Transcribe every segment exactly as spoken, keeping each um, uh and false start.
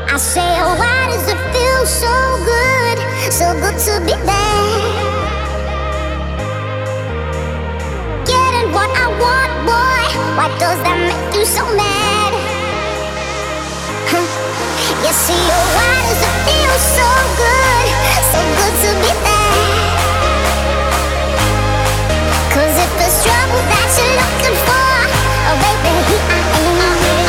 I say, oh, why does it feel so good, so good to be there? Getting what I want, boy, why does that make you so mad? Huh. You see, oh, why does it feel so good, so good to be there? 'Cause if there's trouble that you're looking for, oh baby, here I am.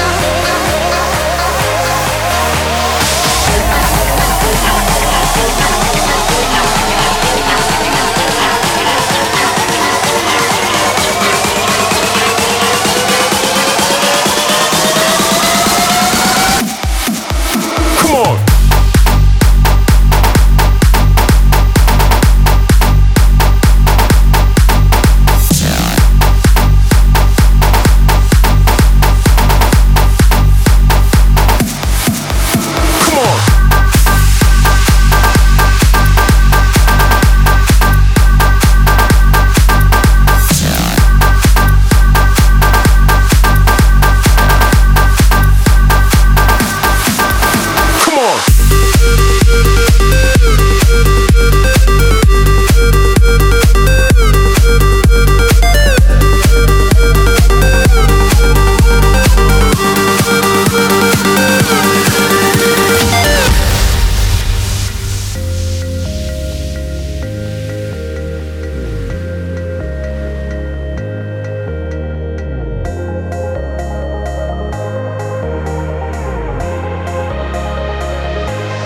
Come on.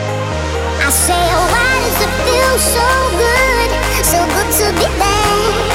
I say, oh, why does it feel so good, so good to be there?